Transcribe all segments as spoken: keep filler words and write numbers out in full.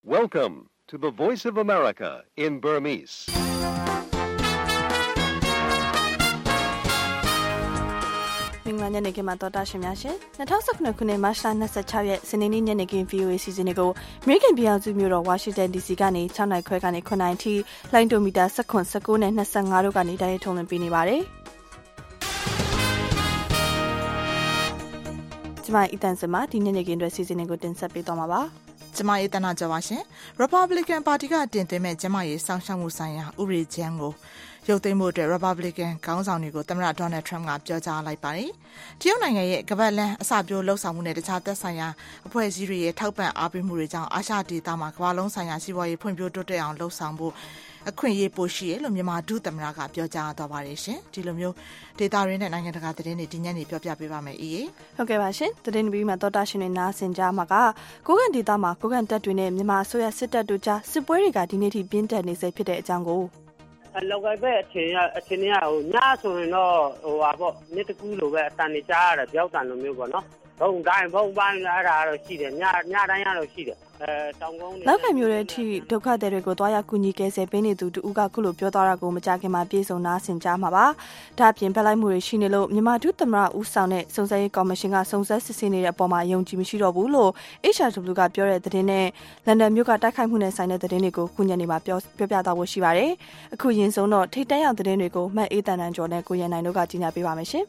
Welcome to the Voice of America in Burmese. ။မင်္ဂလာညနေခင်းမှာတော်တာရှင်များရှင်။၂၀၁၉ခုနှစ်မတ်လ၂၆ရက်စနေနေ့ညနေခင်း ဗွီအိုအေ စီစဉ်ကို American ပြည်ထောင်စုမြို့တော် Washington ဒီ စီ ကနေ၆နာရီခွဲကနေ၇နာရီထိလိုင်းဒိုမီတာ၁၇ ၁၉နဲ့၂၅တို့ကနေတိုက်ရိုက်ထုတ်လွှင့်ပေးနေပါတယ်။ကျွန်မအီတန်စမဒီညနေခင်းအတွက်စီစဉ်ကိုတင်ဆက်ပေးသွားမှာပါ။ကျမအေးတနာကြပါရှင် Republican Party ကတင်သွင်းမဲ့ကျမရေးစောင့်ရှောက်မှုဆိုင်ရာဥပဒေကြမ်းကိုရုပ်သိမ်းမှုအတွက် Republican ခေါင်းဆောင်တွေကိုသမ္မတ Donald Trump ကပြောကြားလိုက်ပါတယ်။တရုတ်နိုင်ငံရဲ့ကမ္ဘာ့လမ်းအစပျိုးလှုပ်ဆောင်မှုနဲ့တခြားသက်ဆိုင်ရာအဖွဲ့အစည်းတွေရဲ့ထောက်ပံ့အားပေးမှုတွေကြောင့်အာရှဒေသမှာကမ္ဘာလုံးဆိုင်ရာစီးပွားရေးဖွံ့ဖြိုးတိုးတက်အောင်လှုပ်ဆောင်ဖို့အခွင့်အရေးပိုရှိရလို့မြန်မာဒုသမ္မတကပြောကြားသွားပါတယ်ရှင်။ဒီလိုမျိုးဒေတာရင်းနဲ့နိုင်ငံတကာသတင်းတွေဒီညနေပြောပြပေးပါမယ်အေး။ဟုတ်ကဲ့ပါရှင်။သတင်းပြီးမှတော်တာရှင်တွေနားဆင်ကြမှာကကိုကန်ဒေတာမှာကိုကန်တပ်တွေနဲ့မြန်မာအစိုးရစစ်တပ်တို့ကြားစစ်ပွဲတွေကဒီနေ့ထိပြင်းထန်နေစေဖြစ်တဲ့အကြောင်းကိုလောက်ကပဲအချိန်ကအချိန်ကဟိုညဆိုရင်တော့ဟိုပါပေါ့နေ့တကူလိုပဲအတန်နေကြားရတယ်ပြောက်တန်လိုမျိုးပေါ့နော်ဘုံတိုင်းဘုံပိုင်းအဲ့ဒါတော့ရှိတယ်ညညတိုင်းရတော့ရှိတယ်အဲတောင်ကုန်းလောက်ခံမျိုးတဲ့အထိဒုက္ခသည်တွေကိုတွားရောက်ကူညီကယ်ဆယ်ပေးနေသူတူဦးကခုလိုပြောသွားတာကိုမကြခင်မှာပြေဆုံးနားဆင်ကြမှာပါဒါအပြင်ဖက်လိုက်မှုတွေရှိနေလို့မြန်မာဒုသမ္မတဦးဆောင်တဲ့စုံစမ်းရေးကော်မရှင်ကစုံစမ်းစစ်ဆေးနေတဲ့အပေါ်မှာယုံကြည်မရှိတော့ဘူးလို့ H R W ကပြောတဲ့သတင်းနဲ့လန်ဒန်မြို့ကတိုက်ခိုက်မှုနဲ့ဆိုင်တဲ့သတင်းတွေကိုခုညနေမှာပြောပြပြသွားဖို့ရှိပါတယ်အခုရင်ဆုံးတော့ထိတ်တန့်ရောက်သတင်းတွေကိုမတ်အေးတန်တန်ကျော်နဲ့ကိုရန်နိုင်တို့ကကြီးညာပေးပါမယ်ရှင်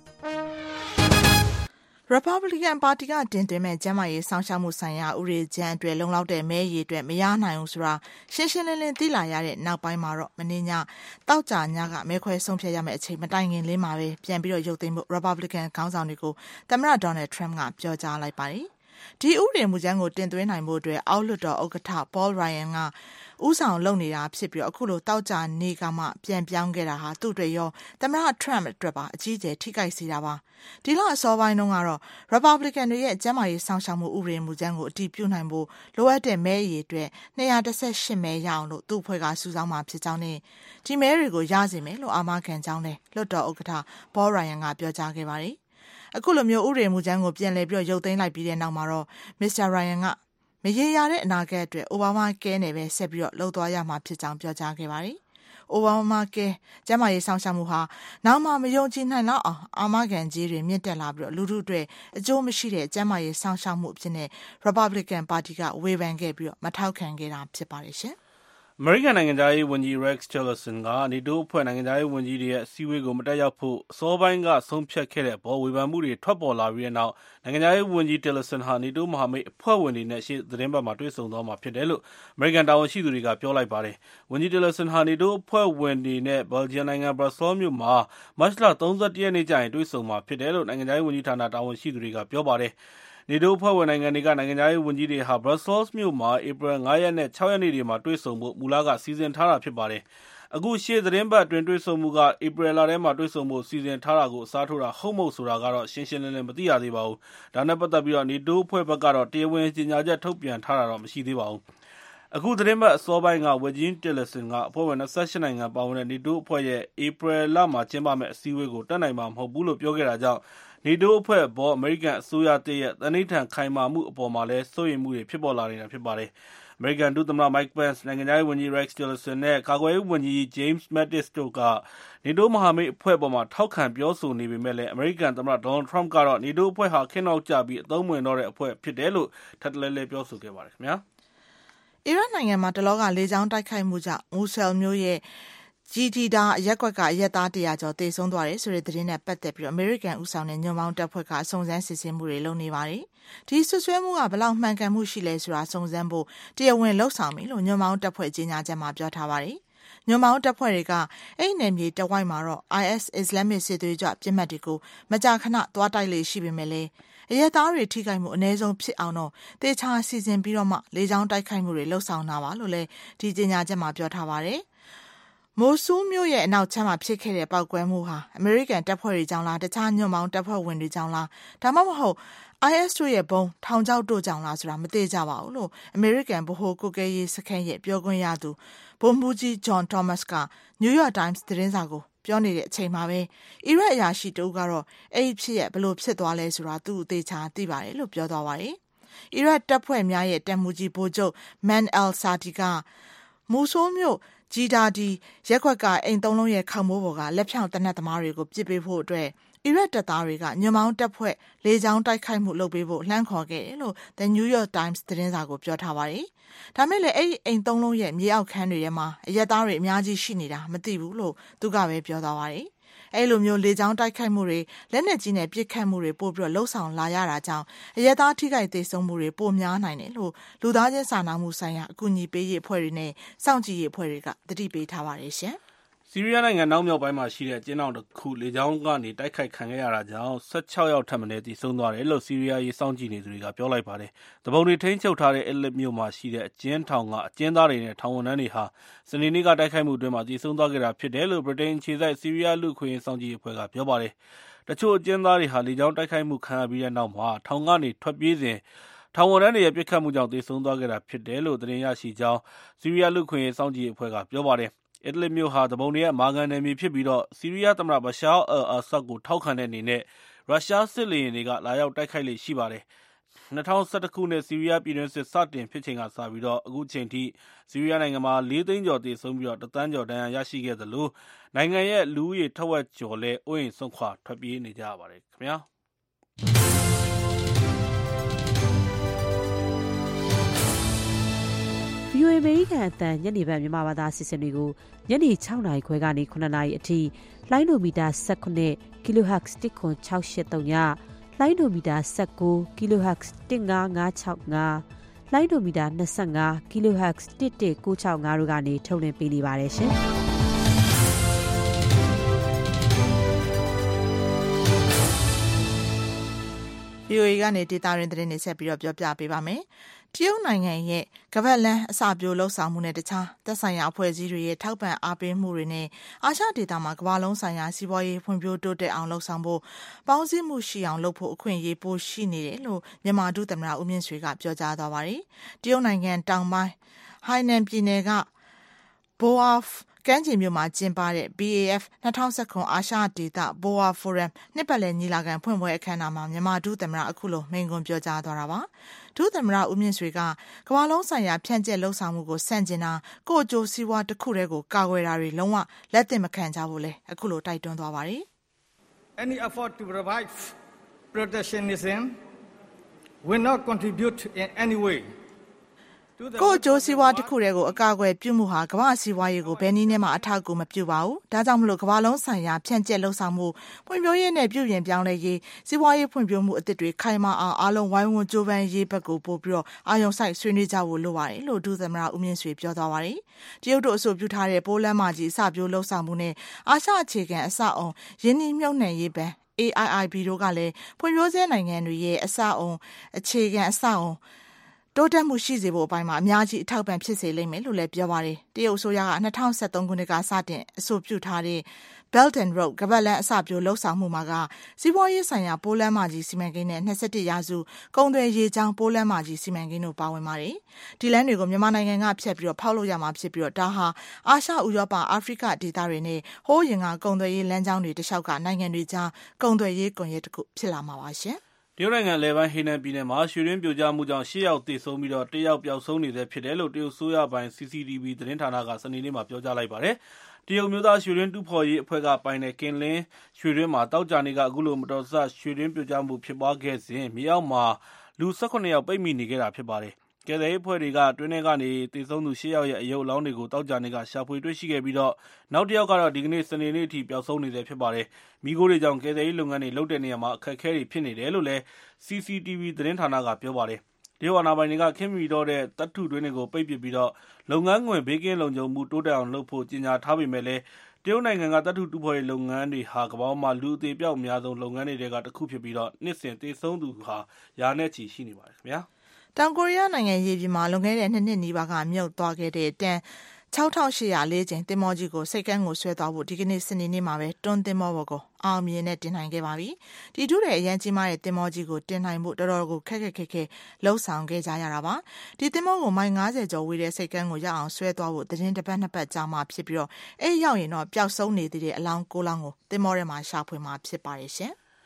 Republican Party ကတင်သွင်းမဲ့ကျန်းမာရေးစောင့်ရှောက်မှုဆိုင်ရာဥပဒေကြမ်းအတွက်လုံလောက်တဲ့မဲရည်အတွက်မရနိုင်ဘူးဆိုတာရှင်းရှင်းလင်းလင်းသိလာရတဲ့နောက်ပိုင်းမှာတော့မင်းညတောက်ကြညကမဲခွဲဆုံးဖြတ်ရမယ့်အချိန်မတိုင်ခင်လေးမှာပဲပြန်ပြီးတော့ရုပ်သိမ်းဖို့ Republican ခေါင်းဆောင်တွေကိုသမ္မတ Donald Trump ကပြောကြားလိုက်ပါတယ်။ဒီဥပဒေမူကြမ်းကိုတင်သွင်းနိုင်ဖို့အတွက်အောက်လွှတ်တော်ဥက္ကဋ္ဌ Paul Ryan ကဦးဆောင်လုပ်နေတာဖြစ်ပြီးအခုလိုတောက်ကြနေကမှပြန်ပြောင်းခဲ့တာဟာသူ့အတွက်ရောသမ္မတ Trump အတွက်ပါအကြီးအကျယ်ထိခိုက်စေတာပါဒီလအစောပိုင်းတုန်းကတော့ Republican တွေရဲ့ကျန်းမာရေးစောင့်ရှောက်မှုဥပဒေမူကြမ်းကိုအတည်ပြုနိုင်ဖို့လိုအပ်တဲ့မဲအရေအတွက်၂၁၈မဲရအောင်လို့သူ့အဖွဲ့ကစုဆောင်းမှာဖြစ်ကြောင်းနဲ့ဒီမဲတွေကိုရစေမယ်လို့အာမခံကြောင်းနဲ့လွှတ်တော်ဥက္ကဋ္ဌ Paul Ryan ကပြောကြားခဲ့ပါတယ်အခုလိုမျိုးဥပဒေမူကြမ်းကိုပြန်လည်ပြီးရုပ်သိမ်းလိုက်ပြီးတဲ့နောက်မှာတော့ Mister Ryan ကမရေရာတဲ့အနာဂတ်အတွက် Obama Care နဲ့ပဲဆက်ပြီးတော့လှုပ်သွားရမှာဖြစ်ကြောင်းပြောကြားခဲ့ပါတယ်။ Obama Care ကျန်းမာရေးဆောင်ရှားမှုဟာနောက်မှမယုံကြည်နိုင်တော့အောင်အာမခံကြီးတွေမြင့်တက်လာပြီးတော့လူထုအတွက်အကျိုးမရှိတဲ့ကျန်းမာရေးဆောင်ရှားမှုအဖြစ်နဲ့ Republican Party ကဝေဖန်ခဲ့ပြီးတော့မထောက်ခံခဲ့တာဖြစ်ပါတယ်ရှင်။အမေရိကန်နိုင်ငံသားရေးဝန်ကြီး Rex Tillerson က NATO အဖွဲ့နိုင်ငံသားရေးဝန်ကြီးတွေရဲ့အစည်းအဝေးကိုမတက်ရောက်ဖို့အစောပိုင်းကဆုံးဖြတ်ခဲ့တဲ့အပေါ်ဝေဖန်မှုတွေထွက်ပေါ်လာပြီးတဲ့နောက်နိုင်ငံသားရေးဝန်ကြီး Tillerson ဟာ NATO မဟာမိတ်အဖွဲ့ဝင်တွေနဲ့ရှေ့သတင်းပတ်မှာတွေ့ဆုံသွားမှာဖြစ်တယ်လို့အမေရိကန်တာဝန်ရှိသူတွေကပြောလိုက်ပါတယ်။ဝန်ကြီး Tillerson ဟာ NATO အဖွဲ့ဝင်တွေနဲ့ Belgium နိုင်ငံ Brussels မြို့မှာမတ်လ၃၁ရက်နေ့ကျရင်တွေ့ဆုံမှာဖြစ်တယ်လို့နိုင်ငံသားရေးဝန်ကြီးဌာနတာဝန်ရှိသူတွေကပြောပါတယ်။ NATO အဖွဲ့ဝင်နိုင်ငံတွေကနိုင်ငံသားရေးဝန်ကြီးတွေဟာ Brussels မြို့မှာဧပြီငါးရက်နဲ့၆ရက်နေ့တွေမှာတွေ့ဆုံဖို့မူလကစီစဉ်ထားတာဖြစ်ပါတယ်။အခုရှေ့သတင်းပတ်အတွင်းတွေ့ဆုံမှုကဧပြီလထဲမှာတွေ့ဆုံဖို့စီစဉ်ထားတာကိုအစားထိုးတာဟုတ်မဟုတ်ဆိုတာကတော့ရှင်းရှင်းလင်းလင်းမသိရသေးပါဘူး။ဒါနဲ့ပတ်သက်ပြီးတော့ NATO အဖွဲ့ဘက်ကတော့တရားဝင်ကြေညာချက်ထုတ်ပြန်ထားတာတော့မရှိသေးပါဘူး။အခုသတင်းပတ်အစောပိုင်းကဝန်ကြီး Tillerson ကအဖွဲ့ဝင်၂၈နိုင်ငံပါဝင်တဲ့ NATO အဖွဲ့ရဲ့ဧပြီလမှာကျင်းပမယ့်အစည်းအဝေးကိုတက်နိုင်မှာမဟုတ်ဘူးလို့ပြောခဲ့တာကြောင့်NATO အဖွဲ့အပေါ်အမေရိကန်အစိုးရတရဲ့သန္နိဋ္ဌာန်ခိုင်မာမှုအပေါ်မှာလည်းစိုးရိမ်မှုတွေဖြစ်ပေါ်လာနေတာဖြစ်ပါတယ်။အမေရိကန်ဒုသမ္မတ Mike Pence နိုင်ငံခြားရေးဝန်ကြီး Rex Tillerson နဲ့ကာကွယ်ရေးဝန်ကြီး James Mattis တို့က NATO မဟာမိတ်အဖွဲ့အပေါ်မှာထောက်ခံပြောဆိုနေပေမဲ့လည်းအမေရိကန်သမ္မတ Donald Trump ကတော့ NATO အဖွဲ့ဟာခေတ်နောက်ကျပြီးအသုံးမဝင်တော့တဲ့အဖွဲ့ဖြစ်တယ်လို့ထပ်တလဲလဲပြောဆိုခဲ့ပါတယ်ခင်ဗျာ။အီရတ်နိုင်ငံမှာတလောကလေကြောင်းတိုက်ခိုက်မှုကြောင့်မူဆယ်မြို့ရဲ့ကြီးတီတာရက်ကွက်ကအရက်သားတရာကျော်တေဆုံးသွားတယ်ဆိုတဲ့သတင်းနဲ့ပတ်သက်ပြီးတော့အမေရိကန်ဦးဆောင်တဲ့ညွန့်ပေါင်းတပ်ဖွဲ့ကစုံစမ်းစစ်ဆေးမှုတွေလုပ်နေပါတယ်။ဒီဆွဆွဲမှုကဘယ်လောက်မှန်ကန်မှုရှိလဲဆိုတာစုံစမ်းဖို့တရားဝင်လှုပ်ဆောင်ပြီလို့ညွန့်ပေါင်းတပ်ဖွဲ့ကြီးညာချက်မှာပြောထားပါတယ်။ညွန့်ပေါင်းတပ်ဖွဲ့တွေကအဲ့နယ်မြေတဝိုက်မှာတော့ I S Islamic စစ်သွေးကြွပြစ်မှတ်တွေကိုမကြာခဏသွားတိုက်လေရှိပေမဲ့လည်းအရက်သားတွေထိခိုက်မှုအ ਨੇ ဆုံးဖြစ်အောင်တော့တေချာစီစဉ်ပြီးတော့မှလေကြောင်းတိုက်ခိုက်မှုတွေလှုပ်ဆောင်တာပါလို့လည်းဒီကြီးညာချက်မှာပြောထားပါတယ်။မိုဆူးမြို့ရဲ့အနောက်ခြမ်းမှာဖြစ်ခဲ့တဲ့ပောက်ကွဲမှုဟာအမေရိကန်တပ်ဖွဲ့တွေကြောင့်လားတခြားညွန့်ပေါင်းတပ်ဖွဲ့ဝင်တွေကြောင့်လားဒါမှမဟုတ် I S တို့ရဲ့ဘုံထောင်ချောက်တို့ကြောင့်လားဆိုတာမသိကြပါဘူးလို့အမေရိကန်ဗဟိုကုတ်ကဲရေးစခန်းရဲ့ပြောခွင့်ရသူဗိုလ်မှူးကြီး John Thomas က New York Times သတင်းစာကိုပြောနေတဲ့အချိန်မှာပဲအီရတ်အရာရှိတဦးကတော့အဲ့ဒီဖြစ်ရဘယ်လိုဖြစ်သွားလဲဆိုတာသူ့အသေးချာသိပါတယ်လို့ပြောသွားပါတယ်။အီရတ်တပ်ဖွဲ့များရဲ့တပ်မှူးကြီးဗိုလ်ချုပ်မန်အယ်ဆာဒီကမူဆိုးမြို့ဂျီဒါဒီရက်ခွက်ကအိမ်သုံးလုံးရဲ့ခေါင်မိုးပေါ်ကလက်ဖြောင့်တနက်သမားတွေကိုပြစ်ပေးဖို့အတွက်အီရတ်တပ်သားတွေကညမောင်းတပ်ဖွဲ့လေကြောင်းတိုက်ခိုက်မှုလုပ်ပေးဖို့လှမ်းခေါ်ခဲ့တယ်လို့ The New York Times သတင်းစာကိုပြောထားပါတယ်။ဒါမဲ့လည်းအဲ့ဒီအိမ်သုံးလုံးရဲ့မြေအောက်ခန်းတွေထဲမှာအရက်သားတွေအများကြီးရှိနေတာမသိဘူးလို့သူကပဲပြောသွားပါတယ်။အဲ့လိုမျိုးလေကြောင်းတိုက်ခိုက်မှုတွေလက်နက်ကြီးနဲ့ပစ်ခတ်မှုတွေပို့ပြီးတော့လှုပ်ဆောင်လာရတာကြောင့်အရက်သားထိခိုက်သေးဆုံးမှုတွေပိုများနိုင်တယ်လို့လူသားချင်းစာနာမှုဆိုင်ရာအကူအညီပေးရေးအဖွဲ့တွေနဲ့စောင့်ကြည့်ရေးအဖွဲ့တွေကသတိပေးထားပါတယ်ရှင်။ဆီးရီးယားနိုင်ငံနောက်မြောက်ပိုင်းမှာရှိတဲ့ကျင်းတောင်တစ်ခုလေကြောင်းကနေတိုက်ခိုက်ခံခဲ့ရတာကြောင့်၁၆ယောက်ထပ်မံတည်ဆုံသွားတယ်လို့ဆီးရီးယားရေးစောင့်ကြည့်နေသူတွေကပြောလိုက်ပါတယ်။တပုံတွေထိန်းချုပ်ထားတဲ့အစ်လစ်မြို့မှာရှိတဲ့အကျဉ်းထောင်ကအကျဉ်းသားတွေနဲ့ထောင်ဝန်ထမ်းတွေဟာစနေနေ့ကတိုက်ခိုက်မှုအတွင်းမှာတည်ဆုံသွားခဲ့တာဖြစ်တယ်လို့ဗြိတိန်ခြေစိုက်ဆီးရီးယားလူခွင့်ရေးစောင့်ကြည့်ရေးအဖွဲ့ကပြောပါတယ်။တချို့အကျဉ်းသားတွေဟာလေကြောင်းတိုက်ခိုက်မှုခံရပြီးတဲ့နောက်မှာထောင်ကနေထွက်ပြေးစဉ်ထောင်ဝန်ထမ်းတွေရဲ့ပြစ်ခတ်မှုကြောင့်တည်ဆုံသွားခဲ့တာဖြစ်တယ်လို့သတင်းရရှိကြောင်းဆီးရီးယားလူခွင့်ရေးစောင့်ကြည့်ရေးအဖွဲ့ကပြောပါတယ်။အစ်လစ်မြို့ဟာတပုံတွေရဲ့မာကန်နယ်မြေဖြစ်ပြီးတော့ဆီးရီးယားသမ္မတဘရှာအယ်အာဆတ်ကိုထောက်ခံတဲ့အနေနဲ့ရုရှားစစ်လေယာဉ်တွေကလာရောက်တိုက်ခိုက်လေ့ရှိပါတယ်။၂၀၁၁ခုနှစ်ဆီးရီးယားပြည်တွင်းစစ်စတင်ဖြစ်ချိန်ကစပြီးတော့အခုချိန်ထိဆီးရီးယားနိုင်ငံမှာလေးသိန်းကျော်တည်ဆုံပြီးတော့တစ်သန်းကျော်ဒဏ်ရာရရှိခဲ့သလိုနိုင်ငံရဲ့လူဦးရေထက်ဝက်ကျော်လည်းအိုးအိမ်စွန့်ခွာထွက်ပြေးနေကြရပါတယ်ခင်ဗျာ။ဗီအိုအေ အမေရိကန်အသံညနေပိုင်းမြန်မာဘာသာအစီအစဉ်တွေကိုညနေ၆နာရီခွဲကနေ၇နာရီအထိလိုင်းဒိုမီတာ၁၉ kHz တစ်ခွန်၆၈၃ညလိုင်းဒိုမီတာ၁၉ kHz တစ်၅၅၆၅လိုင်းဒိုမီတာ၂၅ kHz တစ်၁၉၆၅တို့ကနေထုတ်လွှင့်ပေးနေပါတယ်ရှင်။ဗီအိုအေ ကနေဒေတာရင်းသတင်းတွေဆက်ပြီးတော့ပြောပြပေးပါမယ်။တရုတ်နိုင်ငံရဲ့ကမ္ဘာ့လမ်းအစပျိုးလှုပ်ဆောင်မှုနဲ့တခြားသက်ဆိုင်ရာအဖွဲ့အစည်းတွေရဲ့ထောက်ပံ့အားပေးမှုတွေနဲ့အာရှဒေသမှာကမ္ဘာလုံးဆိုင်ရာစီးပွားရေးဖွံ့ဖြိုးတိုးတက်အောင်လှုပ်ဆောင်ဖို့ပေါင်းစည်းမှုရှိအောင်လုပ်ဖို့အခွင့်အရေးပိုရှိနေတယ်လို့မြန်မာဒုသမ္မတဦးမြင့်ဆွေကပြောကြားသွားပါတယ်။တရုတ်နိုင်ငံတောင်ပိုင်းဟိုင်နန်ပြည်နယ်ကဘိုအာကမ်းခြေမြို့မှာကျင်းပတဲ့ ဘီ အေ အက်ဖ် ၂၀၁၇ အာရှဒေသ ဘိုအာ ဖိုရမ်နှစ်ပတ်လည်ညီလာခံဖွင့်ပွဲအခမ်းအနားမှာမြန်မာဒုသမ္မတအခုလိုမိန့်ခွန်းပြောကြားသွားတာပါ။ဒုသမ္မတဦးမြင့်ဆွေကကမ္ဘာလုံးဆိုင်ရာဖြန့်ကျက်လှုပ်ဆောင်မှုကိုဆန့်ကျင်တာကိုယ့်အကျိုးစီးပွားတစ်ခုတည်းကိုကာကွယ်တာတွေလုံးဝလက်သင့်မခံကြဘူးလေအခုလိုတိုက်တွန်းသွားပါတယ်။ Any effort to revive protectionism will not contribute in any way ကိုအကျိုးစီးပွားတစ်ခုတည်းကိုအကာအကွယ်ပြုမှုဟာကမ္ဘာစီးပွားရေးကိုဘယ်နည်းနဲ့မှအထောက်အကူမပြုပါဘူး။ဒါကြောင့်မလို့ကမ္ဘာလုံးဆိုင်ရာဖြန့်ကျက်လှုပ်ဆောင်မှုဖွံ့ဖြိုးရေးနဲ့ပြုပြင်ပြောင်းလဲရေးစီးပွားရေးဖွံ့ဖြိုးမှုအသစ်တွေခိုင်မာအောင်အားလုံးဝိုင်းဝန်းကြိုးပမ်းရေးဘက်ကိုပို့ပြီးတော့အာရုံစိုက်ဆွေးနွေးကြဖို့လိုပါတယ်လို့ဒုသမ္မတဦးမြင့်ဆွေပြောသွားပါတယ်။တရုတ်တို့အဆိုပြုထားတဲ့ပိုးလမ်းမကြီးအစပျိုးလှုပ်ဆောင်မှုနဲ့အာရှအခြေခံအဆောက်အုံရင်းနှီးမြှုပ်နှံရေးဘဏ် အေ အိုင် အိုင် ဘီ တို့ကလည်းဖွံ့ဖြိုးဆဲနိုင်ငံတွေရဲ့အဆောက်အုံအခြေခံအဆောက်အုံတိုးတက်မှုရှိစေဖို့အပိုင်းမှာအများကြီးအထောက်ပံ့ဖြစ်စေလိမ့်မယ်လို့လည်းပြောပါတယ်။တရုတ်အစိုးရက၂၀၁၃ခုနှစ်ကစတင်အဆိုပြုထားတဲ့ Belt and Road ကမ္ဘာ့လမ်းအစပျိုးလှုပ်ဆောင်မှုမှာကစီးပွားရေးဆိုင်ရာပိုးလမ်းမကြီးစီမံကိန်းနဲ့၂၁ရာစုကုန်သွယ်ရေးကြောင်းပိုးလမ်းမကြီးစီမံကိန်းတို့ပါဝင်ပါတယ်။ဒီလမ်းတွေကိုမြန်မာနိုင်ငံကဖြတ်ပြီးတော့ဖောက်လို့ရမှာဖြစ်ပြီးတော့ဒါဟာအာရှဥရောပအာဖရိကဒေသတွေနဲ့ဟိုးရင်ကကုန်သွယ်ရေးလမ်းကြောင်းတွေတလျှောက်ကနိုင်ငံတွေကြားကုန်သွယ်ရေးကွန်ရက်တစ်ခုဖြစ်လာမှာပါရှင်။တရုတ်နိုင်ငံလယ်ပိုင်းဟေနန်ပြည်နယ်မှာရွှေတွင်းပြိုကျမှုကြောင့်၈ယောက်သေဆုံးပြီးတော့တစ်ယောက်ပျောက်ဆုံးနေသေးဖြစ်တယ်လို့တရုတ်ဆိုရပိုင် စီ စီ တီ ဗီ သတင်းဌာနကစနေနေ့မှာပြောကြားလိုက်ပါတယ်။တရုတ်မျိုးသားရွှေတွင်းတူးဖော်ရေးအဖွဲ့ကပိုင်တဲ့ကင်လင်းရွှေတွင်းမှာတောက်ကြနေကအခုလိုမတော်တဆရွှေတွင်းပြိုကျမှုဖြစ်ပွားခဲ့စဉ်မြေအောက်မှာလူ၁၇ယောက်ပိတ်မိနေခဲ့တာဖြစ်ပါတယ်။ကယ်ဆယ်ရေးအဖွဲ့တွေကတွင်းထဲကနေသေဆုံးသူ၈ယောက်ရဲ့အယုတ်အလောင်းတွေကိုတောက်ကြနေကရှာဖွေတွေ့ရှိခဲ့ပြီးတော့နောက်တစ်ယောက်ကတော့ဒီကနေ့စနေနေ့အထိပျောက်ဆုံးနေသေးဖြစ်ပါတယ်။မိခိုးတွေကြောင့်ကယ်ဆယ်ရေးလုပ်ငန်းတွေလုပ်တဲ့နေရာမှာအခက်အခဲတွေဖြစ်နေတယ်လို့လည်း စီ စီ တီ ဗီ သတင်းဌာနကပြောပါတယ်။တရုတ်အာဏာပိုင်တွေကခင်မီတော့တဲ့သတ္တုတွင်းတွေကိုပိတ်ပစ်ပြီးတော့လုပ်ငန်းခွင်ဘေးကင်းလုံခြုံမှုတိုးတက်အောင်လုပ်ဖို့ကြေညာထားပေမဲ့လည်းတရုတ်နိုင်ငံကသတ္တုတူးဖော်ရေးလုပ်ငန်းတွေဟာကမ္ဘာမှာလူအသေးပြောက်အများဆုံးလုပ်ငန်းတွေကတစ်ခုဖြစ်ပြီးတော့နှစ်စဉ်သေဆုံးသူဟာရာနဲ့ချီရှိနေပါတယ်ခင်ဗျာ။တောင်ကိုရီးယားနိုင်ငံရေပြင်မှာလွန်ခဲ့တဲ့နှစ်နှစ်နီးပါးကမြုပ်သွားခဲ့တဲ့တန်၆ထောင့်၈ရာ၄ကျင်းတင်မောကြီးကိုစိတ်ကန်းကိုဆွဲသွားဖို့ဒီကနေ့စနေနေ့မှာပဲတွန်းတင်မောဘော်ကိုအောင်မြင်နဲ့တင်နိုင်ခဲ့ပါပြီ။ဒီထူးတဲ့အရန်ကြီးမားတဲ့တင်မောကြီးကိုတင်နိုင်ဖို့တော်တော်ကိုခက်ခက်ခဲခဲလှုပ်ဆောင်ခဲ့ကြရတာပါ။ဒီတင်မောကိုမိုင်၅၀ကျော်ဝေးတဲ့စိတ်ကန်းကိုရအောင်ဆွဲသွားဖို့သတင်းတစ်ပတ်နှစ်ပတ်ကြာမှဖြစ်ပြီးတော့အဲ့ရောက်ရင်တော့ပျောက်ဆုံးနေသေးတဲ့အလောင်းကိုလောင်းကိုတင်မောထဲမှာရှာဖွေမှာဖြစ်ပါတယ်ရှင်။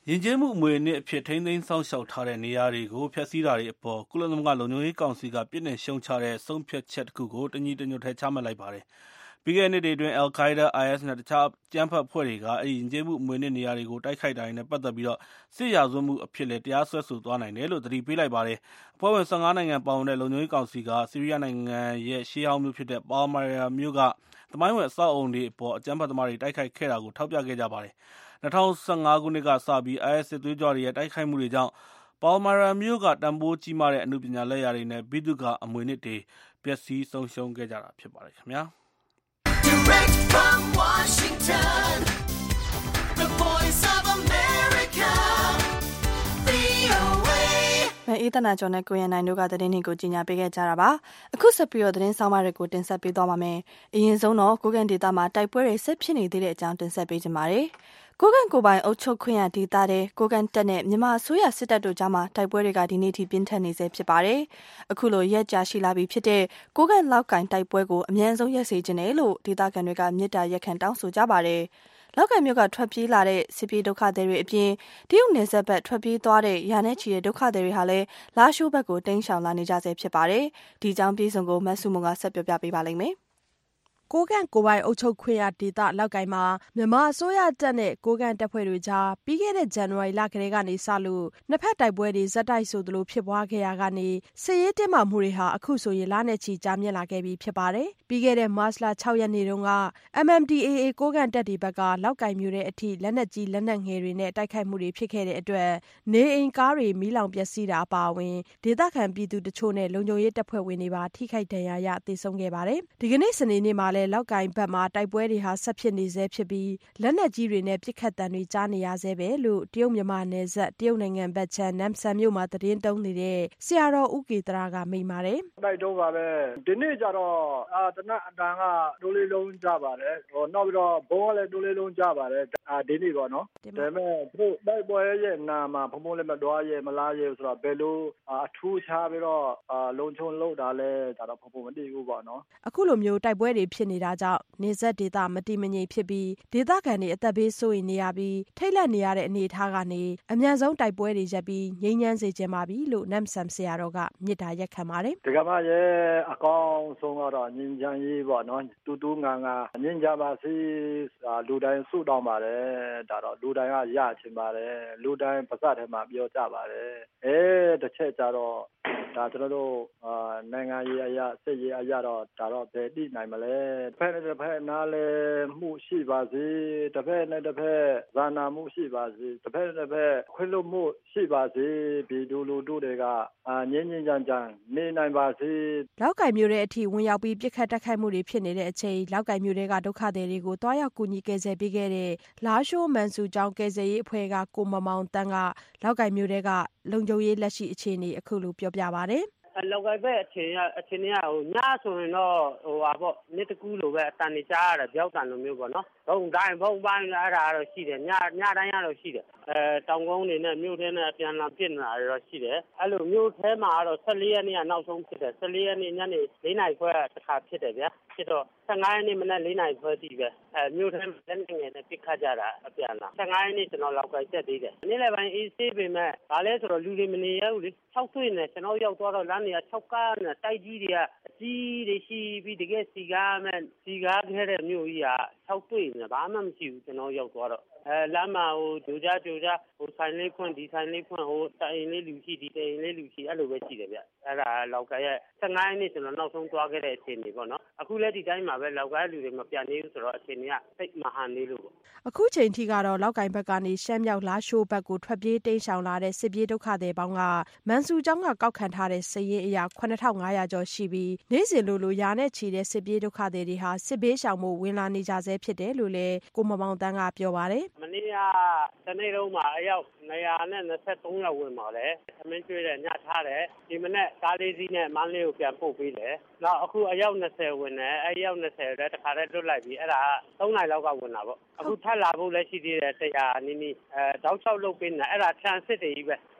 ယဉ်ကျေးမှုအမွေအနှစ်အဖြစ်ထိန်းသိမ်းစောင့်ရှောက်ထားတဲ့နေရာတွေကိုဖျက်ဆီးတာတွေအပေါ်ကုလသမဂ္ဂလုံခြုံရေးကောင်စီကပြစ်တင်ရှုံချတဲ့ဆုံးဖြတ်ချက်တစ်ခုကိုတညီတညွတ်ထဲချမှတ်လိုက်ပါတယ်။ပြီးခဲ့တဲ့နှစ်တွေအတွင်း Al-Qaeda, I S နဲ့တခြားအကြမ်းဖက်အဖွဲ့တွေကအဲဒီယဉ်ကျေးမှုအမွေအနှစ်နေရာတွေကိုတိုက်ခိုက်တာတွေနဲ့ပတ်သက်ပြီးစစ်ရာဇဝတ်မှုအဖြစ်လည်းတရားစွဲဆိုသွားနိုင်တယ်လို့သတိပေးလိုက်ပါတယ်။အဖွဲ့ဝင်၁၅နိုင်ငံပါဝင်တဲ့လုံခြုံရေးကောင်စီကဆီးရီးယားနိုင်ငံရဲ့ရှေးဟောင်းမြို့ဖြစ်တဲ့ Palmyra မြို့ကသမိုင်းဝင်အဆောက်အအုံတွေအပေါ်အကြမ်းဖက်သမားတွေတိုက်ခိုက်ခဲ့တာကိုထောက်ပြခဲ့ကြပါတယ်။၂၀၁၅ခုနှစ်ကစပြီး I S စစ်သွေးကြွတွေရဲ့တိုက်ခိုက်မှုတွေကြောင့် Palmyra မြို့ကတန်ဖိုးကြီးမားတဲ့အနုပညာလက်ရာတွေနဲ့ဗိသုကာအမွေအနှစ်တွေပျက်စီးဆုံးရှုံးခဲ့ကြတာဖြစ်ပါတယ်ခင်ဗျာ။ Direct from Washington, the voice of America, V O A မဲအေးတနာကျော်နဲ့ကိုရန်နိုင်တို့ကသတင်းတွေကိုကြီးညာပေးခဲ့ကြတာပါအခုဆက်ပြီးတော့သတင်းဆောင်မတွေကိုတင်ဆက်ပေးသွားပါမယ်အရင်ဆုံးတော့ကိုကန်ဒေတာမှာတိုက်ပွဲတွေဆက်ဖြစ်နေသေးတဲ့အကြောင်းတင်ဆက်ပေးကြပါမယ်ကိုကန်ကိုပိုင်အုပ်ချုပ်ခွင့်ရဒေသတဲ့ကိုကန်တက်နဲ့မြန်မာအစိုးရစစ်တပ်တို့ကြားမှာတိုက်ပွဲတွေကဒီနေ့ထိပြင်းထန်နေဆဲဖြစ်ပါတယ်အခုလိုရက်ကြာရှိလာပြီဖြစ်တဲ့ကိုကန်လောက်ကင်တိုက်ပွဲကိုအမြန်ဆုံးရပ်စေခြင်းနဲ့လို့ဒေသခံတွေကမြစ်တာရက်ခံတောင်းဆိုကြပါတယ်လောက်ကင်မြို့ကထွက်ပြေးလာတဲ့စစ်ပြေးဒုက္ခသည်တွေအပြင်တရုတ်နယ်စပ်ဘက်ထွက်ပြေးသွားတဲ့ရာနဲ့ချီတဲ့ဒုက္ခသည်တွေဟာလည်းလာရှိုးဘက်ကိုတိမ်းရှောင်လာနေကြဆဲဖြစ်ပါတယ်ဒီကြောင်းပြေဆုံးကိုမတ်စုမုံကဆက်ပြောပြပေးပါလိမ့်မယ်ကိုကန့်ကိုပိုင်အုပ်ချုပ်ခွင့်ရဒေသလောက်ကိုင်မှာမြန်မာအစိုးရတပ်နဲ့ကိုကန့်တပ်ဖွဲ့တွေကြားပြီးခဲ့တဲ့ဇန်နဝါရီလကတည်းကနေစလို့နှစ်ဖက်တိုက်ပွဲတွေဇက်တိုက်ဆိုသလိုဖြစ်ပွားခဲ့ရကနေစစ်ရေးတင်းမာမှုတွေဟာအခုဆိုရင်လနဲ့ချီကြာမြင့်လာခဲ့ပြီဖြစ်ပါတယ်ပြီးခဲ့တဲ့မတ်လ၆ရက်နေ့တုန်းက M M D A A ကိုကန့်တပ်တွေဘက်ကလောက်ကိုင်မြို့တဲ့အထိလက်နက်ကြီးလက်နက်ငယ်တွေနဲ့တိုက်ခိုက်မှုတွေဖြစ်ခဲ့တဲ့အတွက်နေအိမ်ကားတွေမီးလောင်ပျက်စီးတာအပါအဝင်ဒေသခံပြည်သူတချို့နဲ့လုံခြုံရေးတပ်ဖွဲ့ဝင်တွေပါထိခိုက်ဒဏ်ရာရသေဆုံးခဲ့ပါတယ်ဒီကနေ့စနေနေ့မှာလည်းလောက်ကိုင်ဘက်မှာတိုက်ပွဲတွေဟာဆက်ဖြစ်နေဆဲဖြစ်ပြီးလက်နက်ကြီးတွေနဲ့ပစ်ခတ်တံတွေကြားနေရဆဲပဲလို့တရုတ်မြန်မာနယ်စပ်တရုတ်နိုင်ငံဘက်ခြမ်းနမ်ဆန်မြို့မှာသတင်းတုံးနေတဲ့ဆရာတော်ဦးကေတရာကမိန့်ပါတယ်တိုက်တော့ပါပဲဒီနေ့ကျတော့အာတနက်အတန်ကတိုးလေးလုံးကြပါတယ်ဟောနောက်ပြီးတော့ဘုံကလည်းတိုးလေးလုံးကြပါတယ်အာဒီနေ့ပေါ့နော်ဒါပေမဲ့သူတိုက်ပွဲရဲ့နာမှာဘုံဘုံလည်းမတော်ရဲမလားရဲဆိုတော့ဘယ်လိုအထူးခြားပြီးတော့အာလုံချုံလို့တာလဲဒါတော့ဘုံဘုံမသိဘူးပေါ့နော်အခုလိုမျိုးတိုက်ပွဲတွေဖြစ်နေတာကြောင့်နေဆက်ဒေသမတိမငြိမ်ဖြစ်ပြီးဒေသခံတွေအသက်ဘေးဆိုးရင်နေရပြီးထိတ်လန့်နေရတဲ့အနေအထားကနေအမြန်ဆုံးတိုက်ပွဲတွေရပ်ပြီးငြိမ်းချမ်းစေချင်ပါပြီလို့နမ်ဆမ်ဆရာတော်ကမြစ်တာရက်ခံပါတယ်ဒီကမရဲ့အကောင်းဆုံးကတော့ငြိမ်းချမ်းရေးပေါ့နော်တူတူငါငါငြိမ်းချမ်းပါစေလူတိုင်းဆုတောင်းပါတယ်ဒါတော့လူတိုင်းကရချင်ပါတယ်လူတိုင်းပါစထဲမှာပြောကြပါတယ်အဲတစ်ချက်ကြတော့ဒါကျွန်တော်တို့အာနိုင်ငံရေးအရာစစ်ရေးအရာတော့ဒါတော့ဘယ်တိနိုင်မလဲတစ်ဖက်နဲ့တစ်ဖက်နားလဲမှုရှိပါစေတစ်ဖက်နဲ့တစ်ဖက်ဇာနာမှုရှိပါစေတစ်ဖက်နဲ့တစ်ဖက်ခွင့်လွှတ်မှုရှိပါစေဒီလူလူတို့တွေကအာငြင်းငြင်းကြမ်းကြမ်းနေနိုင်ပါစေလောက်ကိုင်မျိုးတဲ့အထိဝင်ရောက်ပြီးပြစ်ခတ်တက်ခိုက်မှုတွေဖြစ်နေတဲ့အချိန်လောက်ကိုင်မျိုးတွေကဒုက္ခသည်တွေကိုတွားရောက်ကူညီကယ်ဆယ်ပေးခဲ့တဲ့လာရှိုးမန်ဆူကျောင်းကယ်ဆယ်ရေးအဖွဲ့ကကိုမမောင်တန်းကလောက်ကိုင်မျိုးတွေကလုံခြုံရေးလက်ရှိအခြေအနေအခုလိုပြောပြပါတယ်လောက်ကိုက်ပဲအချိန်ကအချိန်ကဟိုညဆိုရင်တော့ဟိုပါပေါ့နေ့တကူလိုပဲအတန်နေကြားရတယ်ပြောက်တန်လိုမျိုးပေါ့နော်ဘုံတိုင်းဘုံပိုင်းအဲ့ဒါတော့ရှိတယ်ညညတိုင်းရတော့ရှိတယ်အဲတောင်ကုန်းနေနဲ့မြို့ထဲနဲ့ပြန်လာပြစ်နေတာတော့ရှိတယ်အဲ့လိုမြို့ထဲမှာတော့၁၄ရက်နေ့ကနောက်ဆုံးဖြစ်တယ်၁၄ရက်နေ့ညနေ၄နာရီခွဲတစ်ခါဖြစ်တယ်ဗျာဖြစ်တော့၁၅ရက်နေ့မနက်၄နာရီခွဲတည်းပဲအဲမြို့ထဲမှာလက်ငယ်နဲ့ပြစ်ခတ်ကြတာအပြန်လာ၁၅ရက်နေ့ကျွန်တော်လောက်ကိုက်တက်သေးတယ်နေ့လယ်ပိုင်းအေးဆေးပေမဲ့ဒါလဲဆိုတော့လူတွေမနေရဘူးလေ၆တွေ့နေကျွန်တော်ရောက်သွားတော့လမ်းတွေက၆ကားနဲ့တိုက်ကြီးတွေကအကြီးတွေရှိပြီးတကယ်စီကားမဲ့စီကားခဲတဲ့မြို့ကြီးက၆တွေ့နေဘာမှမရှိဘူးကျွန်တော်ရောက်သွားတော့အဲလမ်းမှာဟိုကြိုကြကြိုကြဟိုဆိုင်လေးဖွင့်ဒီဆိုင်လေးဖွင့်ဟိုတိုင်လေးလူရှိဒီတိုင်လေးလူရှိအဲ့လိုပဲရှိတယ်ဗျအဲ့ဒါလောက်ကရဲ့၁၅ရက်နေ့ကျွန်တော်နောက်ဆုံးသွားခဲ့တဲ့အချိန်တွေပေါ့နော်အခုလည်းဒီတိုင်းမှာပဲလောက်ကလူတွေမပြန်နေဘူးဆိုတော့အချိန်တွေကစိတ်မဟန်နေလို့ပေါ့အခုချိန်ထိကတော့လောက်ကိုင်ဘက်ကနေရှမ်းမြောက်လာရှိုးဘက်ကိုထွက်ပြေးတိမ်းရှောင်လာတဲ့စစ်ပြေးဒုက္ခသည်ပေါင်းကမန်ဆူကျောင်းကကောက်ခံထားတဲ့စည်ရင်အရာခုနှစ်ထောင်ငါးရာကျော်ရှိပြီးနေ့စဉ်လိုလိုရာနဲ့ချီတဲ့စစ်ပြေးဒုက္ခသည်တွေဟာစစ်ဘေးရှောင်မှုဝင်လာနေကြဆဲဖြစ်တယ်လို့လည်းကိုမမောင်တန်းကပြောပါတယ်မနေ့ကတနေ့လုံးမှာအယောက်၂၂၃ယောက်ဝင်ပါတယ်သမင်းကျွေးတယ်ညထားတယ်ဒီမနေ့ကားလေးစီးနဲ့မန်းလေးကိုပြန်ပို့ပေးတယ်နောက်အခုအယောက်၂၀ဝင်တယ်အဲအယောက်၂၀လည်းတခါတည်းလွတ်လိုက်ပြီအဲ့ဒါ၃နိုင်လောက်ကဝင်တာပေါ့အခုထပ်လာဖို့လည်းရှိသေးတယ်တရားနီးနီးအဲတောက်လျှောက်လုပ်ပေးနေတာအဲ့ဒါ transit တွေကြီးပဲစ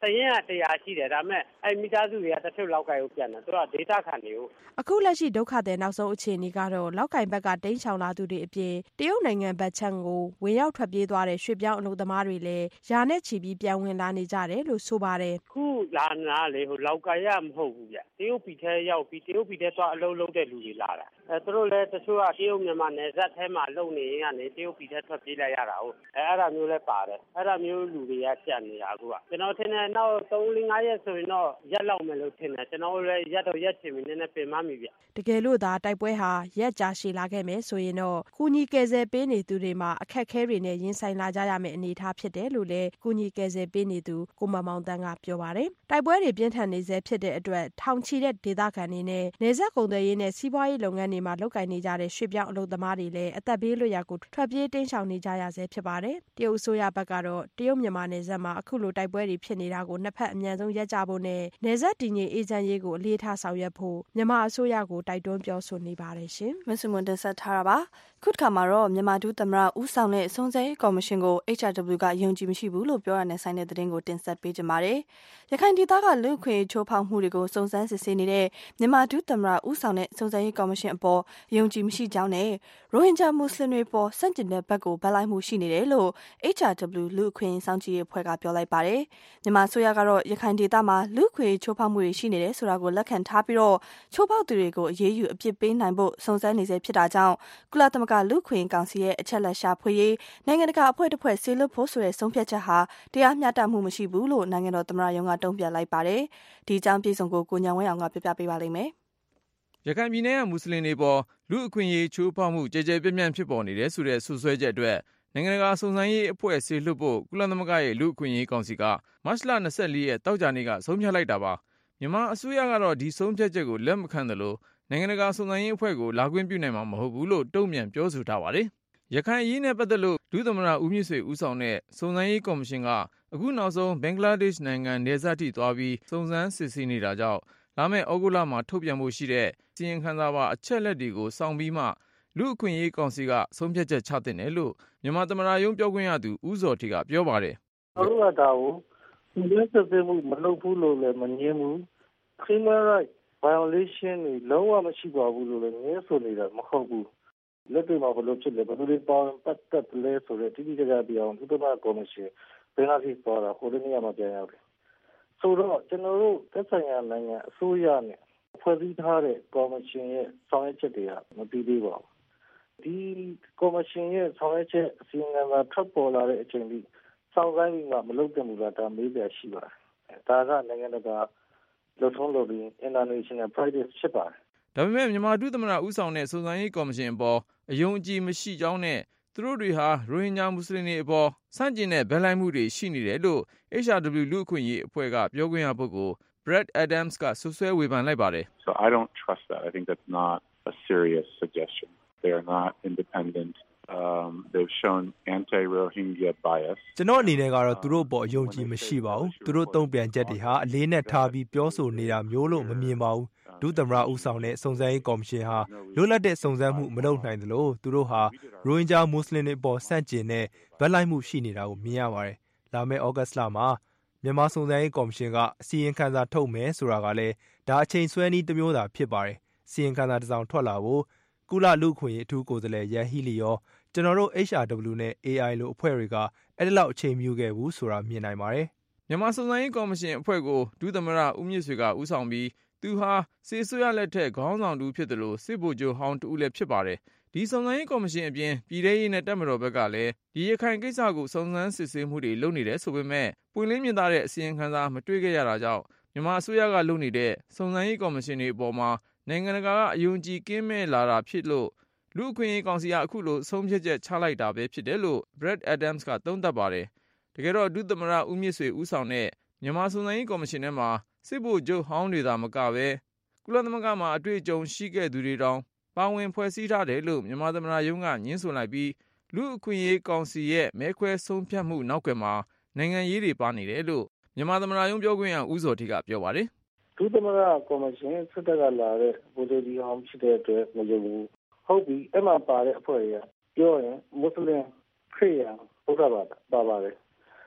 ရင်ကတရားရှိတယ်ဒါပေမဲ့အဲမိသားစုတွေကတစ်ထုပ်လောက်ကကိုပြန်တယ်သူကဒေတာခံနေကိုအခုလက်ရှိဒုက္ခသည်နောက်ဆုံးအခြေအနေကတော့လောက်ကင်ဘက်ကတိမ်းရှောင်လာသူတွေအပြင်တရုတ်နိုင်ငံဘက်ခြမ်းကိုဝင်ရောက်ထွက်ပြေးသွားတဲ့ရွှေ့ပြောင်းအလုပ်သမားတွေလည်းယာနဲ့ချီပြီးပြန်ဝင်လာနေကြတယ်လို့ဆိုပါတယ်ခုလာနာလေဟိုလောက်ကရမဟုတ်ဘူးဗျတရုတ်ပြည်ထဲရောက်ပြီးတရုတ်ပြည်ထဲသွားအလုပ်လုပ်တဲ့လူတွေလာတာအဲသူတို့လည်းတချို့ကတရုတ်မြန်မာနယ်စပ်ထဲမှာလုံနေရင်ကနေတရုတ်ပြည်ထဲထွက်ပြေးလိုက်ရတာဟုတ်အဲအဲ့ဒါမျိုးလည်းပါတယ်အဲ့ဒါမျိုးလူတွေကကြက်နေတာအခုကကျွန်တော်ထင်တယ်နောက်သုံး လေး ငါးရက်ဆိုရင်တော့ရက်လောက်မယ်လို့ထင်တယ်ကျွန်တော်လည်းရက်တော့ရက်ချင်ပြီနည်းနည်းပြင်မမိဗျတကယ်လို့သာတိုက်ပွဲဟာရက်ကြာရှည်လာခဲ့မယ်ဆိုရင်တော့ကုညီကယ်ဆယ်ပေးနေသူတွေမှာအခက်အခဲတွေနဲ့ရင်ဆိုင်လာကြရမယ့်အနေအထားဖြစ်တယ်လို့လည်းကုညီကယ်ဆယ်ပေးနေသူကိုမမောင်တန်းကပြောပါတယ်တိုက်ပွဲတွေပြင်းထန်နေဆဲဖြစ်တဲ့အတွက်ထောင်ချီတဲ့ဒေသခံတွေနဲ့နေဆက်ကုန်သွယ်ရေးနဲ့စီးပွားရေးလုပ်ငန်းတွေမှာလုပ်ကိုင်နေကြတဲ့ရွှေ့ပြောင်းအလုပ်သမားတွေလည်းအသက်ဘေးလွတ်ရာကိုထွက်ပြေးတိမ်းရှောင်နေကြရဆဲဖြစ်ပါတယ်တရုတ်အစိုးရဘက်ကတော့တရုတ်မြန်မာနယ်စပ်မှာအခုလိုတိုက်ပွဲတွေဖြစ်နေတာကိုနှစ်ဖက်အမြန်ဆုံးရပ်ကြဖို့နဲ့နယ်စပ်တည်ငြိမ်အေးချမ်းရေးကိုအလေးထားဆောင်ရွက်ဖို့မြန်မာအစိုးရကိုတိုက်တွန်းပြောဆိုနေပါတယ်ရှင်မဆုမွန်တင်ဆက်ထားတာပါခုတစ်ခါမှာတော့မြန်မာဒုသမ္မတဦးဆောင်တဲ့စုံစမ်းရေးကော်မရှင်ကို H R W ကယုံကြည်မရှိဘူးလို့ပြောရတဲ့ဆိုင်တဲ့သတင်းကိုတင်ဆက်ပေးကြပါမယ်။ရခိုင်ဒေသကလူ့ခွင့်ချိုးဖောက်မှုတွေကိုစုံစမ်းစစ်ဆေးနေတဲ့မြန်မာဒုသမ္မတဦးဆောင်တဲ့စုံစမ်းရေးကော်မရှင်အပေါ်ယုံကြည်မရှိကြောင်းနဲ့ရိုဟင်ဂျာမွတ်စလင်တွေပေါ်စန့်ကျင်တဲ့ဘက်ကိုဗလိုက်မှုရှိနေတယ်လို့ H R W လူ့အခွင့်စောင့်ကြည့်ရေးအဖွဲ့ကပြောလိုက်ပါတယ်။မြန်မာအစိုးရကတော့ရခိုင်ဒေသမှာလူ့ခွင့်ချိုးဖောက်မှုတွေရှိနေတယ်ဆိုတာကိုလက်ခံထားပြီးတော့ချိုးဖောက်သူတွေကိုအရေးယူအပြစ်ပေးနိုင်ဖို့စုံစမ်းနေစေဖြစ်တာကြောင့်ကုလသမဂ္ဂလူ့ခွင့်ကောင်စီရဲ့အချက်လက်ရှာဖွေရေးနိုင်ငံတကာအဖွဲ့တစ်ဖွဲ့ဆေးလွတ်ဖို့ဆိုတဲ့ဆုံးဖြတ်ချက်ဟာတရားမျှတမှုမရှိဘူးလို့နိုင်ငံတော်သမ္မတရုံးကတုံ့ပြန်လိုက်ပါတယ်။ဒီအကြောင်းပြည်စုံကိုကိုညံဝင်းအောင်ကပြပြပေးပါလိမ့်မယ်။ရခိုင်ပြည်နယ်ကမွတ်စလင်တွေပေါ်လူအခွင့်အရေးချိုးဖောက်မှုကြဲကြဲပြန့်ပြန့်ဖြစ်ပေါ်နေတယ်ဆိုတဲ့ဆွဆွဲချက်အတွက်နိုင်ငံတကာစုံစမ်းရေးအဖွဲ့ဆေးလွတ်ဖို့ကုလသမဂ္ဂရဲ့လူအခွင့်အရေးကောင်စီကမတ်လ၂၄ရက်တောက်ကြနေ့ကဆုံးဖြတ်လိုက်တာပါ။မြန်မာအစိုးရကတော့ဒီဆုံးဖြတ်ချက်ကိုလက်မခံသလိုနိုင်ငံတကာစုံစမ်းရေးအဖွဲ့ကိုလာခွင့်ပြုနိုင်မှာမဟုတ်ဘူးလို့တုံ့ပြန်ပြောဆိုထားပါတယ်။ရခိုင်အရေးနဲ့ပတ်သက်လို့ဒုသမ္မတဦးမြင့်ဆွေဦးဆောင်တဲ့စုံစမ်းရေးကော်မရှင်ကအခုနောက်ဆုံးဘင်္ဂလားဒေ့ရှ်နိုင်ငံနယ်စပ်ထိသွားပြီးစုံစမ်းစစ်ဆေးနေတာကြောင့်လာမယ့်ဩဂုတ်လမှာထုတ်ပြန်ဖို့ရှိတဲ့စီရင်ခံစာပါအချက်လက်တွေကိုစောင့်ပြီးမှလူအခွင့်အရေးကောင်စီကဆုံးဖြတ်ချက်ချသင့်တယ်လို့မြန်မာသမ္မတရုံးပြောခွင့်ရသူဦးဇော်ဌေးကပြောပါတယ်။ကျွန်တော်ကဒါကိုဒီစစ်ဆေးမှုမလုပ်ဘူးလို့လည်းမငြင်းဘူး။ Human Rights Violation တွေလုံးဝမရှိပါဘူးလို့လည်းငြင်းဆိုနေတာမဟုတ်ဘူး။လက်တွေ့မှာဘယ်လိုဖြစ်လဲဘယ်လိုတွေပေါင်းပတ်သက်လဲဆိုတော့တိတိကျကျပြအောင်ဒီမှာကော်မရှင်ဘယ်နာစီပေါ်တာဟိုတနေ့မှပြန်ရောက်တယ်။ဆိုတော့ကျွန်တော်တို့သက်ဆိုင်ရာနိုင်ငံအစိုးရနဲ့ဖွဲ့စည်းထားတဲ့ကော်မရှင်ရဲ့ဆောင်ရွက်ချက်တွေကမပြီးသေးပါဘူး။ဒီကော်မရှင်ရဲ့ဆောင်ရွက်ချက်အစီအမံကထွက်ပေါ်လာတဲ့အချိန်ကြီးစောင့်ဆိုင်းပြီးမှမလုပ်တဲ့မူလားဒါမေးပြရှိပါတယ်။ဒါကနိုင်ငံတကာလုံထုံးလုပ်ပြီး international practice ဖြစ်ပါတယ်။ဒါပေမဲ့မြန်မာဒုသမ္မတဦးဆောင်တဲ့စုံစမ်းရေးကော်မရှင်အပေါ်အယုံအကြည်မရှိကြောင်းနဲ့သူတို့တွေဟာရိုဟင်ဂျာမွတ်စလင်တွေအပေါ်ဆန့်ကျင်တဲ့ဘက်လိုက်မှုတွေရှိနေတယ်လို့ H R W လူ့အခွင့်အရေးအဖွဲ့ကပြောခွင့်ရပုဂ္ဂိုလ် Brad Adams ကဆွဆွဲဝေဖန်လိုက်ပါတယ်။ So I don't trust that. I think that's not a serious suggestion. They are not independent. Um, they've shown anti-Rohingya bias. ကျွန်တော်အနေနဲ့ကတော့သူတို့အပေါ်အယုံကြည်မရှိပါဘူး။သူတို့တုံ့ပြန်ချက်တွေဟာအလေးနဲ့ထားပြီးပြောဆိုနေတာမျိုးလို့မမြင်ပါဘူး။ဒုသမ္မတဦးဆောင်တဲ့စုံစမ်းရေးကော်မရှင်ဟာလွတ်လပ်တဲ့စုံစမ်းမှုမလုပ်နိုင်သလိုသူတို့ဟာရိုဟင်ဂျာမွတ်စလင်တွေအပေါ်ဆန့်ကျင်တဲ့ဗက်လိုက်မှုရှိနေတာကိုမြင်ရပါတယ်။လာမယ့်ဩဂတ်စ်လမှာမြန်မာစုံစမ်းရေးကော်မရှင်ကအစီရင်ခံစာထုတ်မယ်ဆိုတာကလည်းဒါအချိန်ဆွဲနည်းတစ်မျိုးသာဖြစ်ပါတယ်။စီရင်ခံစာတစ်စောင်ထွက်လာဖို့ကုလလူ့အခွင့်အရေးအထူးကိုယ်စားလှယ်ယန်ဟီလီရောကျွန်တော်တို့ H R W နဲ့ A I လိုအဖွဲ့တွေကအဲ့ဒီလောက်အချိန်မြူခဲ့ဘူးဆိုတာမြင်နိုင်ပါတယ်။မြန်မာစုံစမ်းရေးကော်မရှင်အဖွဲ့ကိုဒုသမ္မတဦးမြင့်ဆွေကဦးဆောင်ပြီးသူဟာစစ်အစိုးရလက်ထက်ခေါင်းဆောင်တူဖြစ်တယ်လို့စစ်ဗိုလ်ချုပ်ဟောင်းတူလည်းဖြစ်ပါတယ်။ဒီစုံစမ်းရေးကော်မရှင်အပြင်ပြည်ထရေးနဲ့တပ်မတော်ဘက်ကလည်းဒီရခိုင်ကိစ္စကိုစုံစမ်းစစ်ဆေးမှုတွေလုပ်နေတယ်ဆိုပေမဲ့ပွင့်လင်းမြင်သာတဲ့အစီရင်ခံစာမတွေ့ခဲ့ရတာကြောင့်မြန်မာအစိုးရကလုပ်နေတဲ့စုံစမ်းရေးကော်မရှင်တွေအပေါ်မှာနိုင်ငံတကာကအယုံကြည်ကင်းမဲ့လာတာဖြစ်လို့လူ့အခွင့်အရေးကောင်စီကအခုလိုဆုံးဖြတ်ချက်ချလိုက်တာပဲဖြစ်တယ်လို့ Brad Adams ကသုံးသပ်ပါတယ်။တကယ်တော့ဒုသမ္မတဦးမြင့်ဆွေဦးဆောင်တဲ့မြန်မာစုံစမ်းရေးကော်မရှင်ထဲမှာစစ်ဗိုလ်ချုပ်ဟောင်းတွေသာမကပဲကုလသမဂ္ဂမှာအတွေ့အကြုံရှိခဲ့သူတွေတောင်ပါဝင်ဖွဲ့စည်းထားတယ်လို့မြန်မာသမ္မတရုံးကညင်းဆိုလိုက်ပြီးလူ့အခွင့်အရေးကောင်စီရဲ့မဲခွဲဆုံးဖြတ်မှုနောက်ကွယ်မှာနိုင်ငံရေးတွေပါနေတယ်လို့မြန်မာသမ္မတရုံးပြောခွင့်ရဦးဇော်ဌေးကပြောပါတယ်။ဒုသမ္မတကော်မရှင်စစ်တပ်ကလာတဲ့ဗိုလ်ချုပ်ကြီးဟောင်းဖြစ်တဲ့အတွက်မယုံဘူး။ဟုတ်ပြီအဲ့မှာပါတဲ့အဖွဲ့တွေကပြောရင်မွတ်စလင်ခရစ်ယာန်ဘုရားဘာသာပါပါတယ်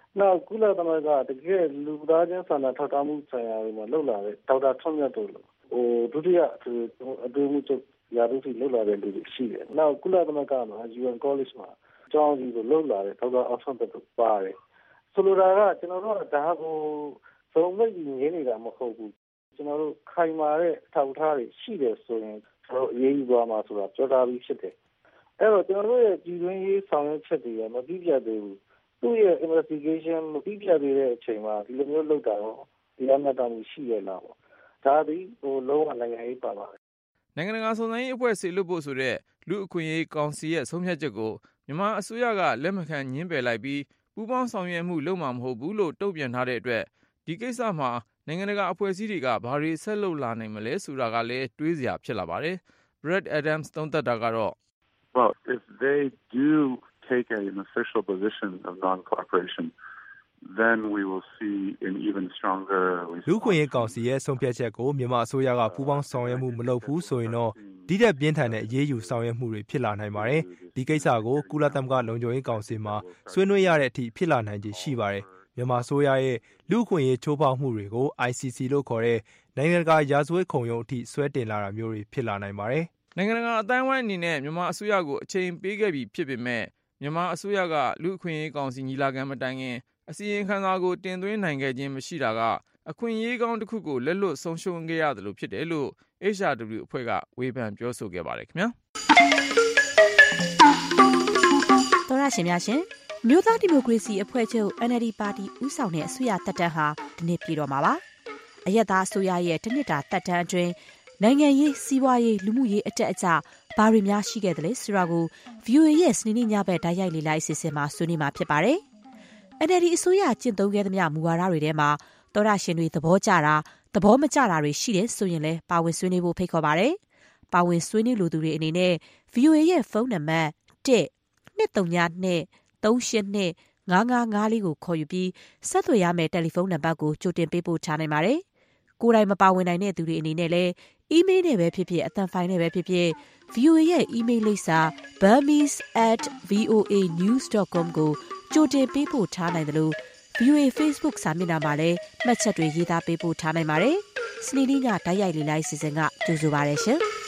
နောက်ကုလသမဂ္ဂတကယ်လူသားချင်းစာနာထောက်ထားမှုဆိုင်ရာတွေမှာလှုပ်လာတဲ့ဒေါက်တာထွန်းမြတ်တို့ဟိုဒုတိယအတွင်းမှုချုပ်ရာထူးထိလှုပ်လာတဲ့လူတွေရှိတယ်နောက်ကုလသမဂ္ဂမှာ ယူ အန် College မှာအကြောင်းကြီးကိုလှုပ်လာတဲ့ဒေါက်တာအောင်ဆန်းတို့ပါတယ်ဆိုလိုတာကကျွန်တော်တို့ကဒါကိုစုံမက်ကြီးငင်းနေတာမဟုတ်ဘူးကျွန်တော်တို့ခိုင်မာတဲ့ထောက်ထားတွေရှိတယ်ဆိုရင်ကျွန်တော်အရေးယူသွားမှာဆိုတာပြောထားပြီးဖြစ်တယ်အဲ့တော့ကျွန်တော်တို့ရဲ့ပြည်တွင်းရေးဆောင်ရွက်ချက်တွေမပြီးပြတ်သေးဘူးသူ့ရဲ့ investigation မပြီးပြတ်သေးတဲ့အချိန်မှာဒီလိုမျိုးလုပ်တာတော့ဒီအမှတ်တမ်းရှိရလားပေါ့ဒါသည်ဟိုလုံးဝနိုင်ငံရေးပါပါတယ်နိုင်ငံတကာစုံစမ်းရေးအဖွဲ့စေလွှတ်ဖို့ဆိုတဲ့လူအခွင့်အရေးကောင်စီရဲ့ဆုံးဖြတ်ချက်ကိုမြန်မာအစိုးရကလက်မခံညှင်းပယ်လိုက်ပြီးပူးပေါင်းဆောင်ရွက်မှုလုပ်မှာမဟုတ်ဘူးလို့တုံ့ပြန်ထားတဲ့အတွက်ဒီကိစ္စမှာနိုင်ငံတကာအဖွဲ့အစည်းတွေကဘာတွေဆက်လုပ်လာနိုင်မလဲဆိုတာကလည်းတွေးစရာဖြစ်လာပါတယ် Brad Adams သုံးသပ်တာကတော့ Well, if they do take an official position of non-cooperation, then we will see an even stronger လူခွင့်ရေးကောင်စီရဲ့ဆုံးဖြတ်ချက်ကိုမြန်မာအစိုးရကပူးပေါင်းဆောင်ရွက်မှုမလုပ်ဘူးဆိုရင်တော့ဒီတဲ့ပြင်းထန်တဲ့အရေးယူဆောင်ရွက်မှုတွေဖြစ်လာနိုင်ပါတယ်ဒီကိစ္စကိုကုလသမဂ္ဂလုံခြုံရေးကောင်စီမှာဆွေးနွေးရတဲ့အထိဖြစ်လာနိုင်ခြေရှိပါတယ်မြန်မာအစိုးရရဲ့လူခွင့်ရေးချိုးဖောက်မှုတွေကို I C C လို့ခေါ်တဲ့နိုင်ငံတကာရာဇဝတ်ခုံရုံးအထိဆွဲတင်လာတာမျိုးတွေဖြစ်လာနိုင်ပါတယ်နိုင်ငံတကာအတိုင်းအဝိုင်းအနေနဲ့မြန်မာအစိုးရကိုအချိန်ပေးခဲ့ပြီးဖြစ်ပေမဲ့မြန်မာအစိုးရကလူအခွင့်အရေးကောင်စီညီလာခံမတိုင်ခင်အစီရင်ခံစာကိုတင်သွင်းနိုင်ခဲ့ခြင်းမရှိတာကအခွင့်အရေးကောင်းတစ်ခုကိုလက်လွတ်ဆုံးရှုံးခဲ့ရတယ်လို့ဖြစ်တယ်လို့ H R W အဖွဲ့ကဝေဖန်ပြောဆိုခဲ့ပါတယ်ခင်ဗျာတော်ရရှင်များရှင်မြို့သားဒီမိုကရေစီအဖွဲ့ချုပ် N L D ပါတီဦးဆောင်တဲ့အစိုးရတပ်တန်းဟာဒီနေ့ပြည်တော်မှာပါအရက်သားအစိုးရရဲ့တနစ်တာတပ်တန်းအတွင်းနိုင်ငံရေးစီးပွားရေးလူမှုရေးအတက်အကျဘာတွေများရှိခဲ့တယ်လဲဆိုတာကို V O A ရဲ့စနေနေ့ညဘက်တိုက်ရိုက်လေ့လာအစီအစဉ်မှာဆွေးနွေးမှာဖြစ်ပါတယ်။ N L D အစိုးရကျင့်သုံးခဲ့သမျှမူဝါဒတွေထဲမှာသောရရှင်တွေသဘောကျတာသဘောမကျတာတွေရှိတယ်ဆိုရင်လည်းပါဝင်ဆွေးနွေးဖို့ဖိတ်ခေါ်ပါတယ်။ပါဝင်ဆွေးနွေးလိုသူတွေအနေနဲ့ V O A ရဲ့ဖုန်းနံပါတ် one two two two three eight two ၅၅၅လေးကိုခေါ်ယူပြီးဆက်သွယ်ရမယ့်တယ်လီဖုန်းနံပါတ်ကိုကြိုတင်ပေးပို့ထားနိုင်ပါတယ်။ကိုယ်တိုင်မပါဝင်နိုင်တဲ့သူတွေအနေနဲ့လည်းအီးမေးလ်နဲ့ပဲဖြစ်ဖြစ်အသံဖိုင်နဲ့ပဲဖြစ်ဖြစ် V O A ရဲ့အီးမေးလ်လိပ်စာ burmese at voa news dot com ကိုကြိုတင်ပေးပို့ထားနိုင်တယ်လို့ V O A Facebook စာမျက်နှာမှာလည်းမှတ်ချက်တွေရေးသားပေးပို့ထားနိုင်ပါတယ်။စနေနေ့ကတိုက်ရိုက်လေ့လာစီစဉ်ကကြိုဆိုပါရရှင်။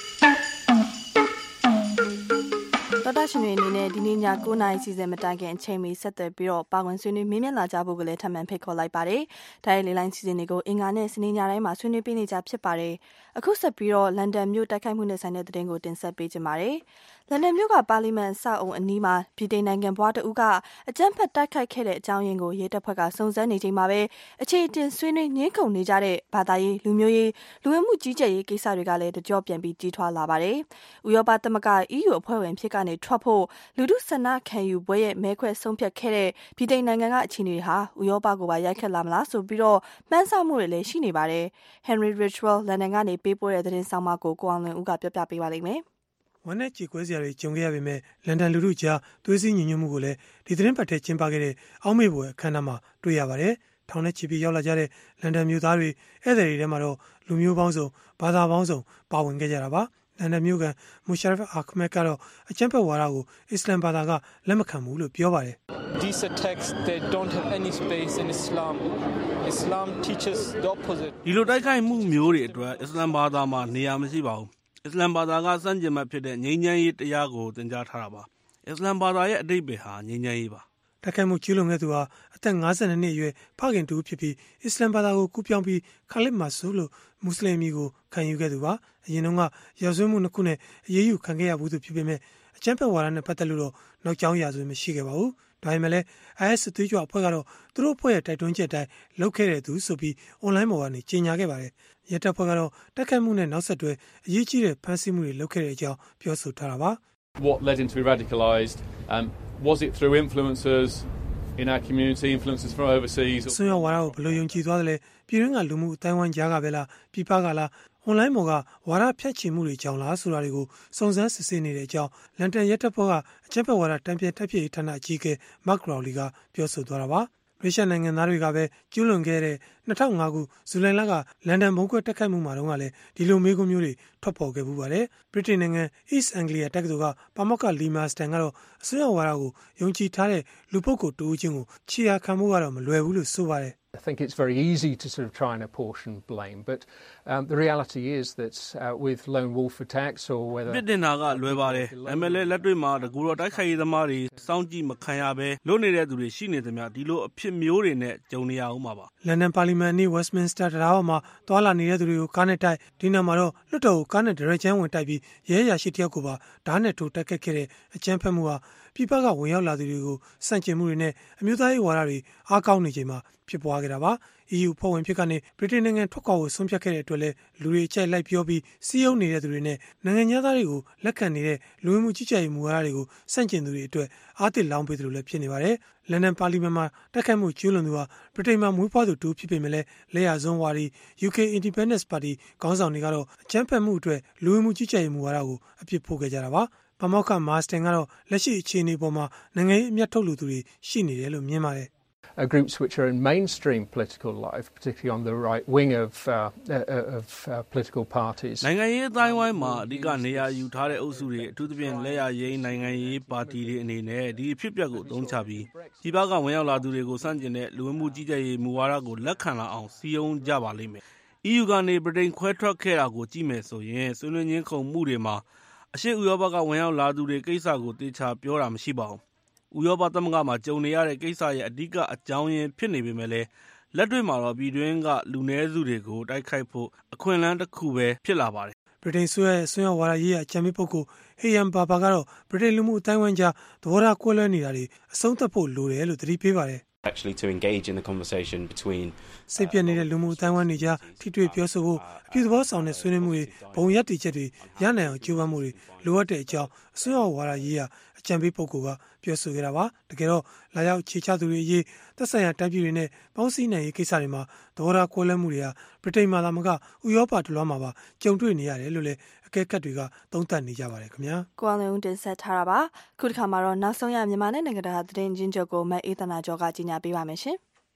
တော်တော်ရှင်တွေအနေနဲ့ဒီနေ့ည9:00နာရီစီစဉ်မတိုင်ခင်အချိန်မီဆက်သွယ်ပြီးတော့ပါဝင်ဆွေးနွေးမြင်းမြတ်လာကြဖို့ကလည်းထပ်မံဖိတ်ခေါ်လိုက်ပါတယ်။ဒါရဲ့လေလိုင်းစီစဉ်တွေကိုအင်္ဂါနဲ့စနေညတိုင်းမှာဆွေးနွေးပေးနေကြဖြစ်ပါတယ်။အခုဆက်ပြီးတော့လန်ဒန်မြို့တိုက်ခိုက်မှုနဲ့ဆိုင်တဲ့သတင်းကိုတင်ဆက်ပေးကြပါမယ်။လန်ဒန်မြို့ကပါလီမန်စောက်အုံအနီးမှာပြည်ထောင်နိုင်ငံဘွားတဦးကအကြမ်းဖက်တိုက်ခိုက်ခဲ့တဲ့အကြောင်းရင်းကိုရဲတပ်ဖွဲ့ကစုံစမ်းနေချိန်မှာပဲအခြေတင်ဆွေးနွေးညှင်းခုန်နေကြတဲ့ဘာသာရေးလူမျိုးရေးလူဝင်မှုကြီးကြပ်ရေးကိစ္စတွေကလည်းတကြောပြန်ပြီးကြီးထွားလာပါတယ်။ဥရောပသမဂ္ဂ E U အဖွဲ့ဝင်ဖြစ်ကနေထွက်ဖို့လူထုဆန္ဒခံယူပွဲရဲ့မဲခွဲဆုံးဖြတ်ခဲ့တဲ့ပြည်ထောင်နိုင်ငံကအခြေအနေဟာဥရောပကိုပါရိုက်ခတ်လာမလားဆိုပြီးတော့မှန်းဆမှုတွေလည်းရှိနေပါတယ်။ Henry Ridgwell လန်ဒန်ကနေပေးပို့တဲ့သတင်းဆောင်မကိုကိုအောင်လွင်ဦးကပြောပြပေးပါလိမ့်မယ်။ဝန်နဲ့ကြေကွဲစရာတွေကြုံခဲ့ရပေမဲ့လန်ဒန်လူထုကြားသွေးစည်းညီညွတ်မှုကိုလည်းဒီသတင်းပတ်ထဲကျင်းပခဲ့တဲ့အောက်မေ့ပွဲအခမ်းအနားမှာတွေ့ရပါတယ်။ထောင်နဲ့ချီပြီးရောက်လာကြတဲ့လန်ဒန်မြို့သားတွေဧည့်သည်တွေထဲမှာတော့လူမျိုးပေါင်းစုံဘာသာပေါင်းစုံပါဝင်ခဲ့ကြတာပါ။လန်ဒန်မြို့ကမူရှာရဖ်အာခမက်ကတော့အကြမ်းဖက်ဝါဒကိုအစ္စလမ်ဘာသာကလက်မခံဘူးလို့ပြောပါတယ်။ These attacks they don't have any space in Islam. Islam teaches the opposite. ဒီလိုတိုက်ခိုက်မှုမျိုးတွေအတွက်အစ္စလမ်ဘာသာမှာနေရာမရှိပါဘူး။အစ္စလမ်ဘာသာကစန့်ကျင်ဘက်ဖြစ်တဲ့ငြိမ်းချမ်းရေးတရားကိုသင်ကြားထားတာပါ။အစ္စလမ်ဘာသာရဲ့အဓိပ္ပာယ်ဟာငြိမ်းချမ်းရေးပါ။တိုက်ခိုက်မှုကျူးလွန်ခဲ့သူဟာအသက်၅၂နှစ်အရွယ်ဖခင်တူဖြစ်ပြီးအစ္စလမ်ဘာသာကိုကူးပြောင်းပြီးခါလစ်မာဆူလို့မွတ်စလင်မျိုးကိုခံယူခဲ့သူပါ။အရင်တုန်းကရာဇဝတ်မှုနှစ်ခုနဲ့အရေးယူခံခဲ့ရဘူးသူဖြစ်ပေမဲ့အကြမ်းဖက်ဝါဒနဲ့ပတ်သက်လို့တော့နောက်ကျောင်းရာဇဝင်မရှိခဲ့ပါဘူး။ဒါပေမဲ့လည်း I S သွေးကြွအဖွဲ့ကတော့သူတို့အဖွဲ့ရဲ့တိုက်တွန်းချက်အတိုင်းလုပ်ခဲ့တဲ့သူဆိုပြီးအွန်လိုင်းပေါ်ကနေကြေညာခဲ့ပါတယ်။ရဲတပ်ဖွဲ့ကတော့တိုက်ခိုက်မှုနဲ့နောက်ဆက်တွဲအရေးကြီးတဲ့ဖမ်းဆီးမှုတွေလုပ်ခဲ့တဲ့အကြောင်းပြောဆိုထားတာပါ။ What led him to be radicalized? Um, was it through influencers in our community, influencers from overseas? ဆွေးနွေးဝါဒကိုဘယ်လိုယုံကြည်သွားသလဲပြည်တွင်းကလူမှုအတိုင်းဝိုင်းကြားကပဲလားပြည်ပကလားအွန်လိုင်းပေါ်ကဝါဒဖြန့်ချီမှုတွေကြောင့်လားဆိုတာတွေကိုစုံစမ်းစစ်ဆေးနေတဲ့အကြောင်းလန်ဒန်ရဲတပ်ဖွဲ့ကအကြမ်းဖက်ဝါဒတံပြန်တက်ပြည့်ဌာနအကြီးအကဲ Mark Rowley ကပြောဆိုသွားတာပါ။ဗြိတိန်နိုင်ငံသားတွေကပဲကျူးလွန်ခဲ့တဲ့၂၀၀၅ခုဇူလိုင်လကလန်ဒန်ဘုံခွဲတိုက်ခိုက်မှုမှာတုန်းကလည်းဒီလိုမေးခွန်းမျိုးတွေထွက်ပေါ်ခဲ့ပူပါတယ်ဗြိတိန်နိုင်ငံ East Anglia တက္ကသိုလ်ကပါမောက္ခလီမာစတန်ကတော့အစွန်းရောက်ဝါဒကိုယုံကြည်ထားတဲ့လူပုဂ္ဂိုလ်တဦးချင်းကိုခြေရာခံမှုကတော့မလွယ်ဘူးလို့ဆိုပါတယ် I think it's very easy to sort of try and apportion blame, but um, the reality is that uh, with lone wolf attacks or whether... ပြစ်တင်တာကလွယ်ပါတယ်။ဒါပေမဲ့လည်းလက်တွေ့မှာတကူတော့တိုက်ခိုက်ရေးသမားတွေစောင့်ကြည့်မခံရဘဲလုပ်နေတဲ့သူတွေရှိနေသမျှဒီလိုအဖြစ်မျိုးတွေနဲ့ကြုံနေရအောင်ပါပါ။လန်ဒန်ပါလီမန်အနီး Westminster တံတားပေါ်မှာတွာလာနေတဲ့သူတွေကိုကားနဲ့တိုက်ဒီနောက်မှာတော့လွှတ်တော်ကိုကားနဲ့ဒရက်ချမ်းဝင်တိုက်ပြီးရဲရရှိတယောက်ကိုပါဓာတ်နဲ့ထိုးတက်ခဲ့ခဲ့တဲ့အကြမ်းဖက်မှုဟာပြည်ပကဝင်ရောက်လာသူတွေကိုစန့်ကျင်မှုတွေနဲ့အမျိုးသားရေးဝါဒတွေအားကောင်းနေချိန်မှာဖြစ်ပွားခဲ့တာပါ။ E U ဖွဲ့ဝင်ဖြစ်ကနေဗြိတိန်နိုင်ငံထွက်ခွာဖို့ဆုံးဖြတ်ခဲ့တဲ့အတွက်လည်းလူတွေအကြိုက်လိုက်ပြောပြီးစီးရုံးနေတဲ့သူတွေနဲ့နိုင်ငံသားတွေကိုလက်ခံနေတဲ့လူဝင်မှုကြီးကြပ်ရေးမူဝါဒတွေကိုစန့်ကျင်သူတွေအတွက်အားသစ်လောင်းပေးသလိုလည်းဖြစ်နေပါတယ်။လန်ဒန်ပါလီမန်မှာတိုက်ခိုက်မှုကျူးလွန်သူဟာဗြိတိန်မှာမွေးဖွားသူတူဖြစ်ပေမဲ့လည်းလက်ရစွန်းဝါဒီ U K Independence Party ခေါင်းဆောင်တွေကတော့အကြမ်းဖက်မှုအတွက်လူဝင်မှုကြီးကြပ်ရေးမူဝါဒကိုအပြစ်ဖို့ခဲ့ကြတာပါ။ပါမောက္ခမာစတင်ကတော့လက်ရှိအခြေအနေပေါ်မှာနိုင်ငံရေးအမျက်ထုတ်လူသူတွေရှိနေတယ်လို့မြင်ပါတယ်။ Uh, groups which are in mainstream political life, particularly on the right wing of, uh, uh, of uh, political parties. နိုင်ငံရေးအတိုင်းဝိုင်းမှာအဓိကနေရာယူထားတဲ့အုပ်စုတွေအထူးသဖြင့်လက်ရရေးနိုင်ငံရေးပါတီတွေအနေနဲ့ဒီအဖြစ်အပျက်ကိုအသုံးချပြီးပြည်ပကဝင်ရောက်လာသူတွေကိုစန့်ကျင်တဲ့လူဝင်မှုကြီးကြပ်ရေးမူဝါဒကိုလက်ခံလာအောင်စီယုံကြပါလိမ့်မယ်။ E U ကနေဗြိတိန်ခွဲထွက်ခဲ့တာကိုကြည့်မယ်ဆိုရင်ဆွေးနွေးချင်းခုံမှုတွေမှာအရှေ့ဥရောပကဝင်ရောက်လာသူတွေကိစ္စကိုတေချာပြောတာမရှိပါဘူး။ဥရောပသမဂ္ဂမှာကြုံနေရတဲ့ကိစ္စရဲ့အဓိကအကြောင်းရင်းဖြစ်နေပေမဲ့လည်းလက်တွေ့မှာတော့ပြည်တွင်းကလူနည်းစုတွေကိုတိုက်ခိုက်ဖို့အခွင့်အလမ်းတစ်ခုပဲဖြစ်လာပါတယ်ဗြိတိန်ဆိုရဲ့ဆွေးနွေးဝါဒရေးအကြံပေးပုဂ္ဂိုလ်ဟေယမ်ဘာဘာကတော့ဗြိတိန်လူမှုအတိုင်းအဝိုင်းကြားသဘောထားကွဲလွဲနေတာတွေအဆုံးသတ်ဖို့လိုတယ်လို့သတိပေးပါတယ် actually to engage in the conversation between စိတ်ပြည့်နေတဲ့လူမှုအတိုင်းအဝိုင်းတွေကြားထိတွေ့ပြောဆိုဖို့အပြုသဘောဆောင်တဲ့ဆွေးနွေးမှုတွေဘုံရပ်တည်ချက်တွေရနိုင်အောင်ကြိုးပမ်းမှုတွေလိုအပ်တဲ့အကြောင်းအစွမ်းဝါဒရေးအကြံပေးပုဂ္ဂိုလ်ကပြောဆိုခဲ့တာပါတကယ်တော့လာရောက်ခြေချသူတွေအရေးသက်ဆိုင်ရာတိုင်းပြည်တွေနဲ့ပေါင်းစည်းနိုင်ရေးကိစ္စတွေမှာသဘောထားကွဲလွဲမှုတွေဟာဗြိတိန်မှာသာမကဥရောပတလွှားမှာပါကြုံတွေ့နေရတယ်လို့လည်းအကဲခတ်တွေကသုံးသပ်နေကြပါတယ်ခင်ဗျာကိုအောင်လင်းဦးတင်ဆက်ထားတာပါခုတစ်ခါမှာတော့နောက်ဆုံးရမြန်မာနဲ့နိုင်ငံတကာသတင်းချင်းချုပ်ကိုမအေးသနာကျော်ကကြီးညာပေးပါမယ်ရှင်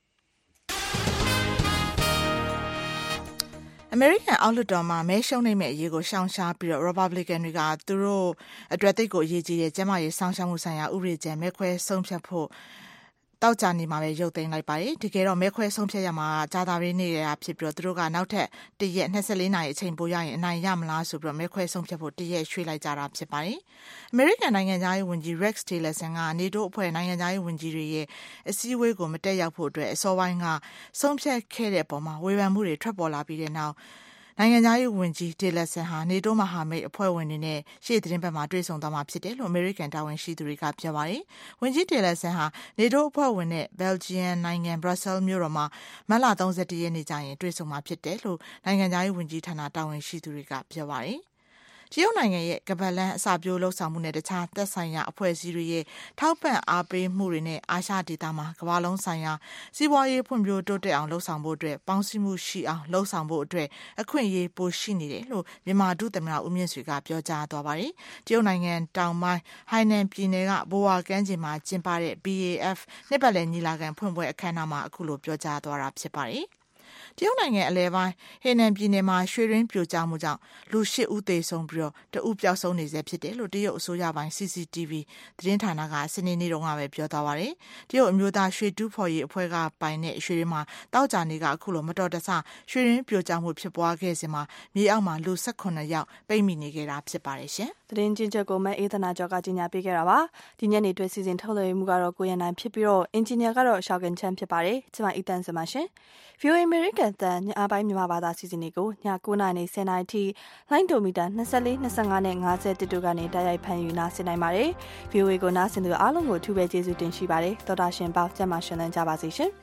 အမေရိကန်အောက်လွှတ်တော်မှာမဲရှုံးနိုင်မဲ့အရေးကိုရှောင်ရှားပြီးတော့ Republican တွေကသူတို့အတွက်တိတ်ကိုအရေးကြီးတဲ့ကျန်းမာရေးစောင့်ရှောက်မှုဆိုင်ရာဥပဒေကြမ်းမဲခွဲဆုံးဖြတ်ဖို့တောက်ကြနေမှာပဲရုပ်သိမ်းလိုက်ပါတယ်တကယ်တော့မဲခွဲဆုံးဖြတ်ရမှာဂျာတာရင်းနေရဖြစ်ပြီးတော့သူတို့ကနောက်ထပ်တရက်၂၄နာရီအချိန်ပိုရရင်အနိုင်ရမလားဆိုပြီးတော့မဲခွဲဆုံးဖြတ်ဖို့တရက်ရွှေ့လိုက်ကြတာဖြစ်ပါတယ်အမေရိကန်နိုင်ငံသားရေးဝန်ကြီး Rex Tillerson က NATO အဖွဲ့နိုင်ငံသားရေးဝန်ကြီးတွေရဲ့အစည်းအဝေးကိုမတက်ရောက်ဖို့အတွက်အစောပိုင်းကဆုံးဖြတ်ခဲ့တဲ့အပေါ်မှာဝေဖန်မှုတွေထွက်ပေါ်လာပြီးတဲ့နောက်နိုင်ငံသားရေးဝန်ကြီး Tillerson ဟာ NATO မဟာမိတ်အဖွဲ့ဝင်တွေနဲ့ရှေ့သတင်းပတ်မှာတွေ့ဆုံသွားမှာဖြစ်တယ်လို့ American တာဝန်ရှိသူတွေကပြောပါတယ်။ဝန်ကြီး Tillerson ဟာ NATO အဖွဲ့ဝင်နဲ့ Belgium နိုင်ငံ Brussels မြို့တော်မှာမတ်လ၃၁ရက်နေ့ကျရင်တွေ့ဆုံမှာဖြစ်တယ်လို့နိုင်ငံသားရေးဝန်ကြီးဌာနတာဝန်ရှိသူတွေကပြောပါတယ်။တရုတ်နိုင်ငံရဲ့ကမ္ဘာလန်အစပြိုးလှုပ်ဆောင်မှုနဲ့တခြားသက်ဆိုင်ရာအဖွဲ့အစည်းတွေရဲ့ထောက်ပံ့အားပေးမှုတွေနဲ့အာရှဒေသမှာကမ္ဘာလုံးဆိုင်ရာစီးပွားရေးဖွံ့ဖြိုးတိုးတက်အောင်လှုပ်ဆောင်ဖို့အတွက်ပေါင်းစည်းမှုရှိအောင်လှုပ်ဆောင်ဖို့အတွက်အခွင့်အရေးပိုရှိနေတယ်လို့မြန်မာဒုသမ္မတဦးမြင့်ဆွေကပြောကြားသွားပါတယ်။တရုတ်နိုင်ငံတောင်ပိုင်းဟိုင်နန်ပြည်နယ်ကဘိုဝါကမ်းခြေမှာကျင်းပတဲ့ B A F နှစ်ပတ်လည်ညီလာခံဖွင့်ပွဲအခမ်းအနားမှာအခုလိုပြောကြားသွားတာဖြစ်ပါတယ်။တရုတ်နိုင်ငံအလဲပိုင်းဟေနန်ပြည်နယ်မှာရွှေရင်းပြိုကျမှုကြောင့်လူ၈ဦးသေဆုံးပြီးတော့တဦးပျောက်ဆုံးနေဆဲဖြစ်တယ်လို့တရုတ်အစိုးရပိုင်း C C T V သတင်းဌာနကစနေနေ့တုန်းကပဲပြောသွားပါတယ်။တရုတ်အမျိုးသားရွှေတူးဖော်ရေးအဖွဲ့ကပိုင်တဲ့ရွှေရင်းမှာတောက်ကြနေကအခုလိုမတော်တဆရွှေရင်းပြိုကျမှုဖြစ်ပွားခဲ့စဉ်မှာမြေအောက်မှာလူ၁၈ယောက်ပိတ်မိနေခဲ့တာဖြစ်ပါတယ်ရှင်။သတင်းချင်းချက်ကိုမအေးသနာကျော်ကကြီးညာပေးခဲ့တာပါ။ဒီညနေတွေ့စီစဉ်ထုတ်လွှင့်မှုကတော့ကိုရန်နိုင်ဖြစ်ပြီးတော့အင်ဂျင်နီယာကတော့ရှောက်ကန်ချမ်းဖြစ်ပါတယ်။ကျွန်မအီတန်စပါရှင်။ V O A American တန်ညအပိုင်းမြန်မာဘာသာစီစဉ်တွေကိုည၉နာရီ၁၀နာရီထိလိုင်းဒိုမီတာ၂၄ ၂၅နဲ့၅၁တို့ကနေတိုက်ရိုက်ဖန်ယူနာဆင်နိုင်ပါတယ်။ V O A ကိုနားဆင်သူအားလုံးကိုအထူးပဲကျေးဇူးတင်ရှိပါတယ်။သောတာရှင်ပေါင်းကျမ်းမာရှင်လန်းကြပါစေရှင်။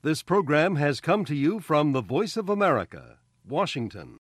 This program has come to you from the Voice of America, Washington.